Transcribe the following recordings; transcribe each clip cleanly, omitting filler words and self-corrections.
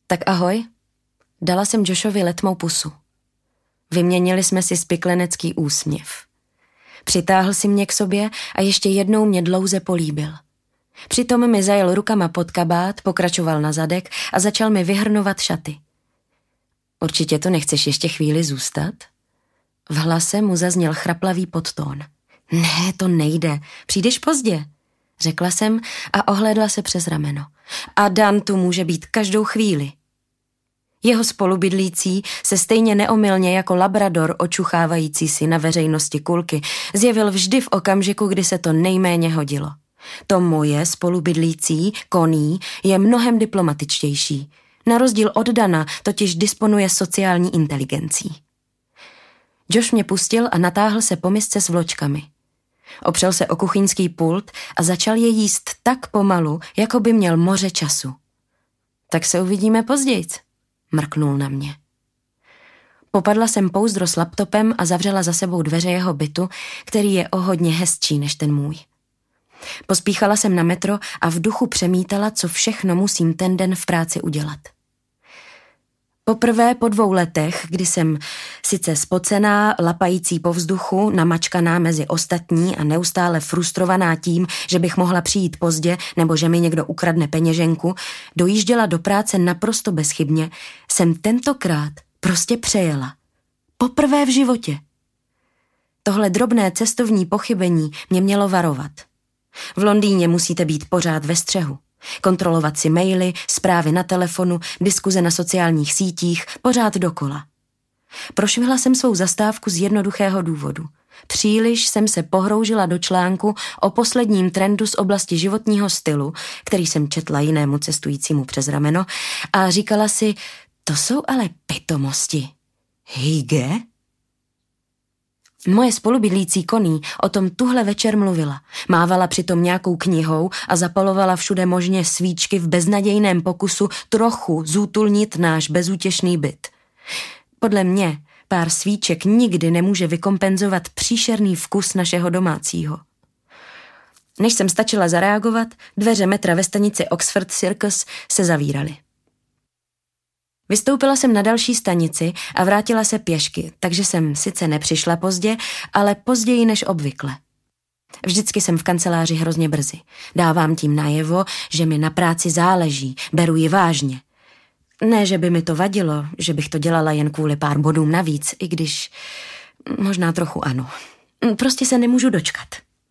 Tak ahoj, dala jsem Joshovi letmou pusu. Vyměnili jsme si spiklenecký úsměv. Přitáhl si mě k sobě a ještě jednou mě dlouze políbil. Přitom mi zajel rukama pod kabát, pokračoval na zadek a začal mi vyhrnovat šaty. Určitě to nechceš ještě chvíli zůstat? V hlase mu zazněl chraplavý podtón. Ne, to nejde, přijdeš pozdě, řekla jsem a ohlédla se přes rameno. A Dan tu může být každou chvíli. Jeho spolubydlící se stejně neomylně jako labrador očuchávající si na veřejnosti kulky zjevil vždy v okamžiku, kdy se to nejméně hodilo. To moje spolubydlící, Connie, je mnohem diplomatičtější. Na rozdíl od Dana totiž disponuje sociální inteligencí. Josh mě pustil a natáhl se po misce s vločkami. Opřel se o kuchyňský pult a začal je jíst tak pomalu, jako by měl moře času. Tak se uvidíme pozdějc, mrknul na mě. Popadla jsem pouzdro s laptopem a zavřela za sebou dveře jeho bytu, který je o hodně hezčí než ten můj. Pospíchala jsem na metro a v duchu přemítala, co všechno musím ten den v práci udělat. Poprvé po 2 letech, kdy jsem sice spocená, lapající po vzduchu, namačkaná mezi ostatní a neustále frustrovaná tím, že bych mohla přijít pozdě nebo že mi někdo ukradne peněženku, dojížděla do práce naprosto bezchybně, jsem tentokrát prostě přejela. Poprvé v životě. Tohle drobné cestovní pochybení mě mělo varovat. V Londýně musíte být pořád ve střehu. Kontrolovat si maily, zprávy na telefonu, diskuze na sociálních sítích, pořád dokola. Prošvihla jsem svou zastávku z jednoduchého důvodu. Příliš jsem se pohroužila do článku o posledním trendu z oblasti životního stylu, který jsem četla jinému cestujícímu přes rameno, a říkala si, to jsou ale pitomosti. Hygge? Moje spolubydlící Connie o tom tuhle večer mluvila. Mávala přitom nějakou knihou a zapalovala všude možně svíčky v beznadějném pokusu trochu zútulnit náš bezútěšný byt. Podle mě pár svíček nikdy nemůže vykompenzovat příšerný vkus našeho domácího. Než jsem stačila zareagovat, dveře metra ve stanici Oxford Circus se zavíraly. Vystoupila jsem na další stanici a vrátila se pěšky, takže jsem sice nepřišla pozdě, ale později než obvykle. Vždycky jsem v kanceláři hrozně brzy. Dávám tím najevo, že mi na práci záleží, beru ji vážně. Ne, že by mi to vadilo, že bych to dělala jen kvůli pár bodům navíc, i když možná trochu ano. Prostě se nemůžu dočkat.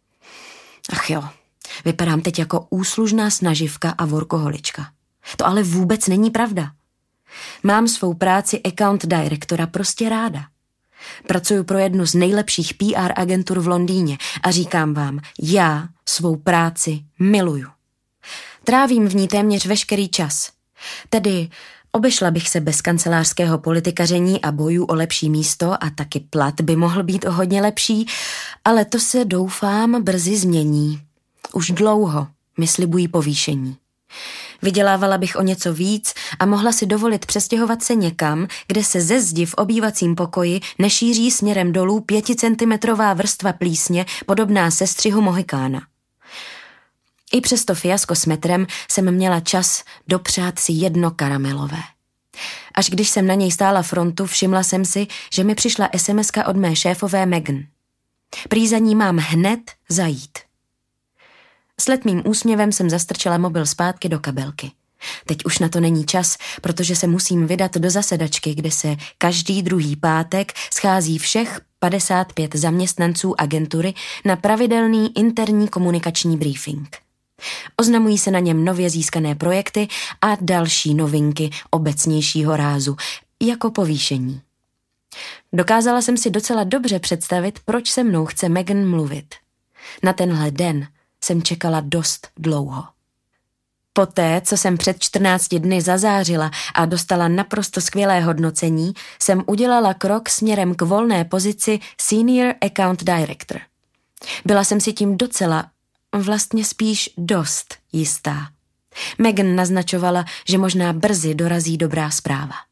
Ach jo, vypadám teď jako úslužná snaživka a workoholička. To ale vůbec není pravda. Mám svou práci account directora prostě ráda. Pracuju pro jednu z nejlepších PR agentur v Londýně a říkám vám, já svou práci miluju. Trávím v ní téměř veškerý čas. Tedy obešla bych se bez kancelářského politikaření a bojů o lepší místo a taky plat by mohl být o hodně lepší, ale to se doufám brzy změní. Už dlouho mi slibují povýšení. Vydělávala bych o něco víc a mohla si dovolit přestěhovat se někam, kde se ze zdi v obývacím pokoji nešíří směrem dolů 5centimetrová vrstva plísně podobná sestřihu Mohikána. I přes to fiasko s metrem jsem měla čas dopřát si jedno karamelové. Až když jsem na něj stála frontu, všimla jsem si, že mi přišla SMSka od mé šéfové Megan. Prý za ní mám hned zajít. S letmým úsměvem jsem zastrčila mobil zpátky do kabelky. Teď už na to není čas, protože se musím vydat do zasedačky, kde se každý druhý pátek schází všech 55 zaměstnanců agentury na pravidelný interní komunikační briefing. Oznamují se na něm nově získané projekty a další novinky obecnějšího rázu, jako povýšení. Dokázala jsem si docela dobře představit, proč se mnou chce Megan mluvit. Na tenhle den jsem čekala dost dlouho. Poté, co jsem před 14 dny zazářila a dostala naprosto skvělé hodnocení, jsem udělala krok směrem k volné pozici Senior Account Director. Byla jsem si tím docela, vlastně spíš dost jistá. Megan naznačovala, že možná brzy dorazí dobrá zpráva.